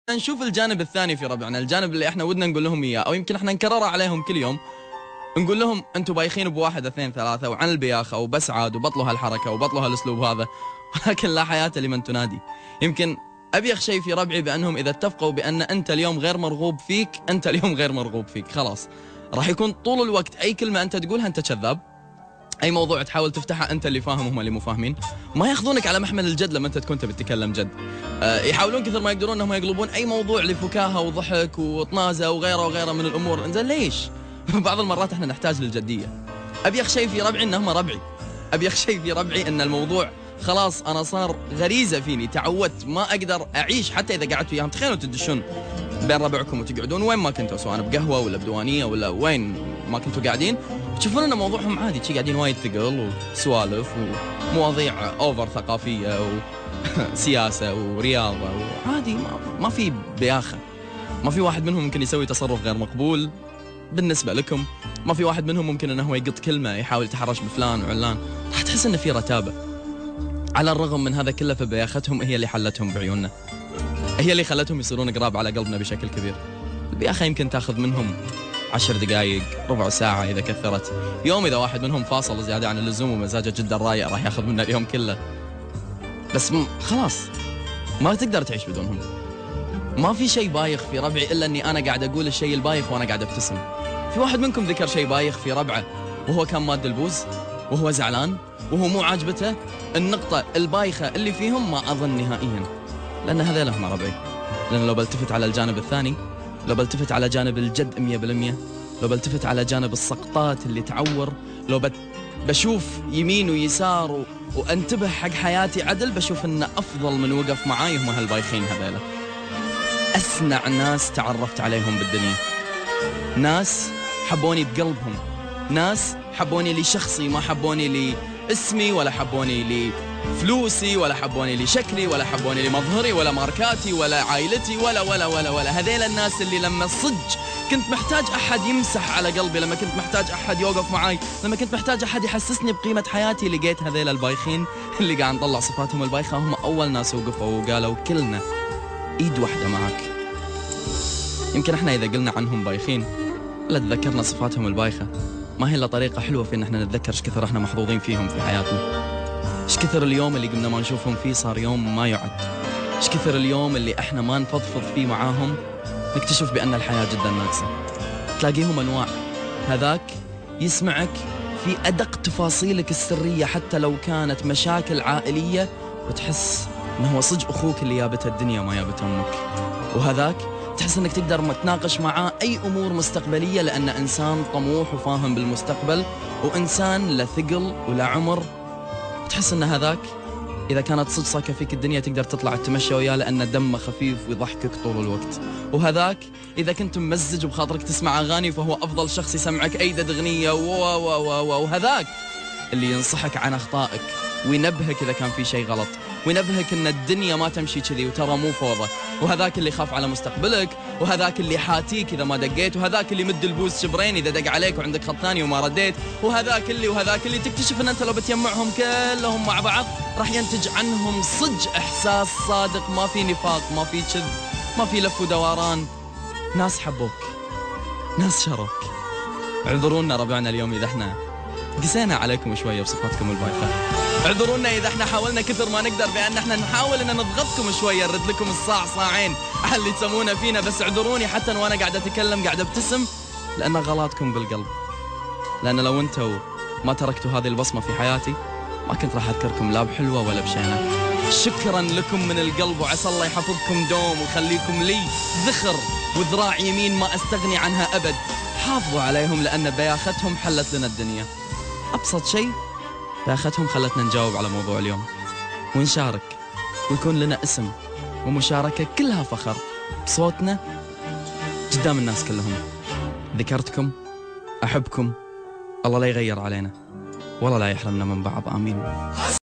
نشوف الجانب الثاني في ربعنا، الجانب اللي احنا ودنا نقول لهم اياه، او يمكن احنا نكرره عليهم كل يوم. نقول لهم انتم بايخين بواحد اثنين ثلاثة وعن البياخة وبس عاد وبطلوا هالحركة وبطلوا هالاسلوب هذا، ولكن لا حياة لمن تنادي. يمكن ابيخ شيء في ربعي بانهم اذا اتفقوا بان انت اليوم غير مرغوب فيك، انت اليوم غير مرغوب فيك، خلاص راح يكون طول الوقت اي كلمة انت تقولها انت كذاب، اي موضوع تحاول تفتحه انت اللي فاهم هم اللي مو فاهمين، ما ياخذونك على محمل الجد لما انت تكون تبي تتكلم جد. يحاولون كثر ما يقدرون انهم يقلبون اي موضوع لفكاهه وضحك وطنازه وغيره وغيره من الامور. انزين ليش؟ بعض المرات احنا نحتاج للجديه. ابيخ شيء في ربعي انهم ربعي، ابيخ شيء في ربعي ان الموضوع خلاص انا صار غريزه فيني، تعودت ما اقدر اعيش حتى اذا قعدت وياهم. تخيلوا تدشون بين ربعكم وتقعدون وين ما كنتوا، سواء بقهوه ولا بديوانيه ولا وين ما كنتوا قاعدين، تشوفون ان موضوعهم عادي، شي قاعدين وايد ثقل وسوالف ومواضيع اوفر ثقافيه وسياسه ورياضه وعادي، ما في بياخه. ما في واحد منهم ممكن يسوي تصرف غير مقبول بالنسبه لكم، ما في واحد منهم ممكن انه هو يقط كلمه يحاول يتحرش بفلان وعلان، راح تحس انه في رتابه. على الرغم من هذا كله فبياختهم هي اللي حلتهم بعيوننا، هي اللي خلتهم يصيرون قراب على قلبنا بشكل كبير. البياخه يمكن تاخذ منهم 10 دقائق، ربع ساعة إذا كثرت. يوم إذا واحد منهم فاصل زيادة عن اللزوم ومزاجه جدا رايق راح ياخذ منا اليوم كله. بس خلاص ما تقدر تعيش بدونهم. ما في شيء بايخ في ربعي إلا أني أنا قاعد أقول الشيء البايخ وأنا قاعد أبتسم. في واحد منكم ذكر شيء بايخ في ربعه وهو كان ماد البوز وهو زعلان وهو مو عاجبته النقطة البايخة اللي فيهم، ما أظن نهائيا، لأن هذول هم ربعي. لأن لو بلتفت على الجانب الثاني، لو بلتفت على جانب الجد 100%، لو بلتفت على جانب السقطات اللي تعور، لو بشوف يمين ويسار وانتبه حق حياتي عدل، بشوف ان افضل من وقف معاي هم هالبايخين هذيلا. اسنع ناس تعرفت عليهم بالدنيا، ناس حبوني بقلبهم، ناس حبوني لشخصي، ما حبوني لاسمي ولا حبوني لفلوسي ولا حبوني لشكلي ولا حبوني لمظهري ولا ماركاتي ولا عائلتي ولا ولا ولا ولا. هذيل الناس اللي لما صدق كنت محتاج أحد يمسح على قلبي، لما كنت محتاج أحد يوقف معاي، لما كنت محتاج أحد يحسسني بقيمة حياتي، لقيت هذيل البايخين اللي قاعد نطلع صفاتهم البايخة هم أول ناس وقفوا وقالوا كلنا إيد واحدة معك. يمكن إحنا إذا قلنا عنهم بايخين ولا تذكرنا صفاتهم البايخة، ما هي إلا طريقة حلوة في إن إحنا نتذكر إيش كثر إحنا محظوظين فيهم في حياتنا، إيش كثر اليوم اللي قمنا ما نشوفهم فيه صار يوم ما يعد، إيش كثر اليوم اللي إحنا ما نفضفض فيه معاهم نكتشف بأن الحياة جدا ناقصة. تلاقيهم أنواع، هذاك يسمعك في أدق تفاصيلك السرية حتى لو كانت مشاكل عائلية، وتحس أنه هو صدق أخوك اللي جابته الدنيا ما جابته أمك. وهذاك تحس أنك تقدر تناقش معاه أي أمور مستقبلية لأنه إنسان طموح وفاهم بالمستقبل وإنسان لا ثقل ولا عمر. تحس أن هذاك إذا كانت صدق صاكة فيك الدنيا تقدر تطلع تتمشى وياه لأن دمه خفيف ويضحكك طول الوقت. وهذاك إذا كنت ممزج وبخاطرك تسمع أغاني فهو أفضل شخص يسمعك أيدد أغنية. وهذاك اللي ينصحك عن أخطائك وينبهك إذا كان في شيء غلط، وينبهك أن الدنيا ما تمشي كذي وترى مو فوضى. وهذاك اللي يخاف على مستقبلك، وهذاك اللي حاتيك إذا ما دقيت، وهذاك اللي مد البوز شبرين إذا دق عليك وعندك خط ثاني وما رديت، وهذاك اللي تكتشف أن أنت لو بتجمعهم كلهم مع بعض راح ينتج عنهم صدق إحساس صادق، ما في نفاق، ما في كذب، ما في لف ودوران. ناس حبوك، ناس شروك. اعذرونا ربعنا اليوم إذا احنا قسينا عليكم شوية بصفاتكم البايخة، اعذرونا إذا احنا حاولنا كثر ما نقدر بأن احنا نحاول أن نضغطكم شوية، نرد لكم الصاع صاعين على اللي تسمونه فينا. بس اعذروني حتى وأنا قاعد أتكلم قاعد أبتسم لأن غلاتكم بالقلب، لأن لو أنتوا ما تركتوا هذه البصمة في حياتي ما كنت راح أذكركم لا بحلوة ولا بشينة. شكرا لكم من القلب، وعسى الله يحفظكم دوم ويخليكم لي ذخر وذراع يمين ما أستغني عنها أبد. حافظوا عليهم لأن بياختهم حلت لنا الدنيا. أبسط شيء بياختهم خلتنا نجاوب على موضوع اليوم ونشارك ويكون لنا اسم ومشاركة كلها فخر بصوتنا قدام الناس كلهم. ذكرتكم، أحبكم، الله لا يغير علينا والله لا يحرمنا من بعض، آمين.